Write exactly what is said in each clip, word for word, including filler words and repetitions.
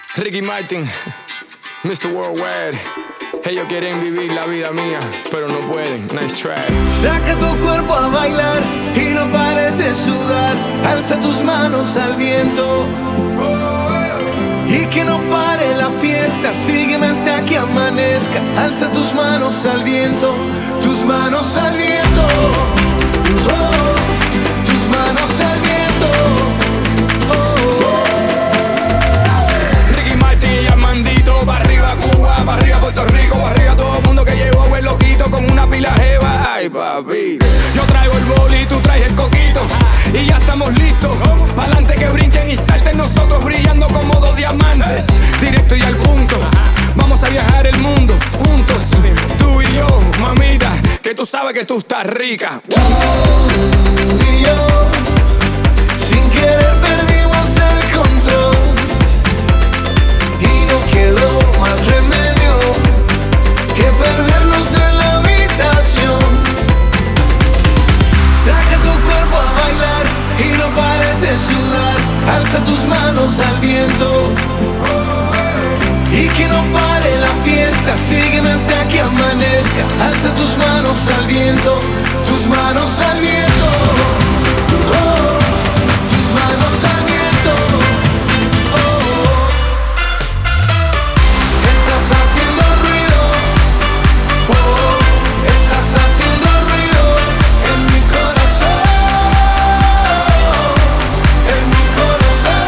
Ricky Martin, mister Worldwide. Ellos quieren vivir la vida mía, pero no pueden. Nice try. Saca tu cuerpo a bailar y no pares de sudar. Alza tus manos al viento y que no pare la fiesta. Sígueme hasta que amanezca. Alza tus manos al viento, tus manos al viento. Oh, tus manos al viento. Oh. Ricky Martin y Armandito, pa' arriba Cuba, pa' arriba Puerto Rico, pa' arriba todo el mundo que llegó el loquito con una pila jeva. Ay papi, yo traigo el boli, tú traes el coquito y ya estamos listos. Pa'lante que brinquen y salten, nosotros brillando como dos diamantes. Directo y al punto, vamos a viajar el mundo juntos, tú y yo, mamita, que tú sabes que tú estás rica. Tú y yo, sin querer perdimos el control y no quedó más remedio que perdernos en la habitación. Saca tu cuerpo a bailar y no pares de sudar. Alza tus manos al viento y que no pare la fiesta. Sígueme hasta que amanezca. Alza tus manos al viento, tus manos al viento. Oh, tus manos al viento. Oh, estás haciendo ruido. Oh, estás haciendo ruido en mi corazón, en mi corazón.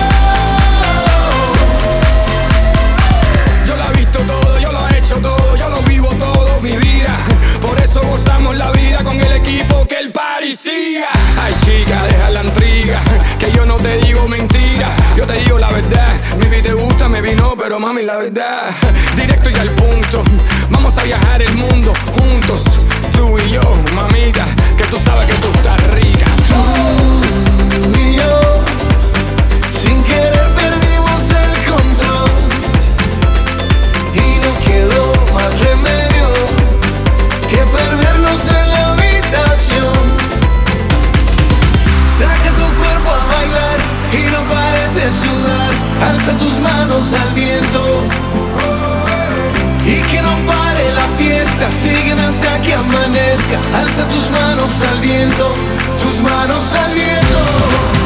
Yo lo he visto todo, yo lo he hecho todo, yo lo vivo todo, mi vida. Por eso gozamos la vida con el equipo, que el party siga. Ay chica, deja la intriga, que yo no te digo mentira, yo te digo la verdad. Mi vida te gusta, me vino, pero mami la verdad. Directo y al punto, vamos a viajar el mundo juntos, tú y yo, mamita, que tú sabes que tú estás rica. Tú y yo, sin querer perdimos el control y no quedó más remedio que perdernos en la habitación. Saca tu cuerpo a bailar y no pares de sudar. Alza tus manos al viento y que no pare la fiesta. Sígueme hasta que amanezca. Alza tus manos al viento, tus manos al viento.